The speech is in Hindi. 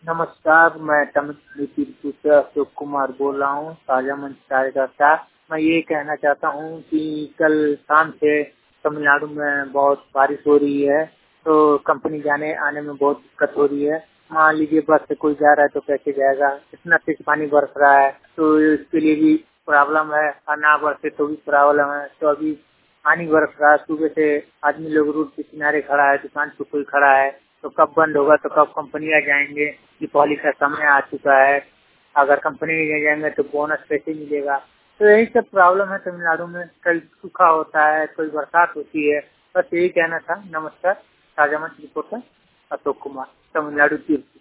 नमस्कार, मैं तमिल तिरुपति से अशोक कुमार बोल रहा हूँ, ताजा मंच कार्यकर्ता। मैं ये कहना चाहता हूँ कि कल शाम से तमिलनाडु में बहुत बारिश हो रही है, तो कंपनी जाने आने में बहुत दिक्कत हो रही है। मान लीजिए बस से कोई जा रहा है तो कैसे जाएगा, इतना तेज पानी बरस रहा है, तो इसके लिए भी प्रॉब्लम है। और ना बरसे तो भी प्रॉब्लम है। तो अभी पानी बरस रहा है, सुबह से आदमी लोग रोड के किनारे खड़ा है, दुकान पे कोई खड़ा है, तो कब बंद होगा, तो कब कंपनियां जाएंगे। दीपावली का समय आ चुका है, अगर कंपनी नहीं जाएंगे तो बोनस कैसे मिलेगा। तो यही सब प्रॉब्लम है तमिलनाडु में, कल सूखा होता है, कोई बरसात होती है। बस यही कहना था। नमस्कार, ताजा मंच रिपोर्टर अशोक कुमार, तमिलनाडु।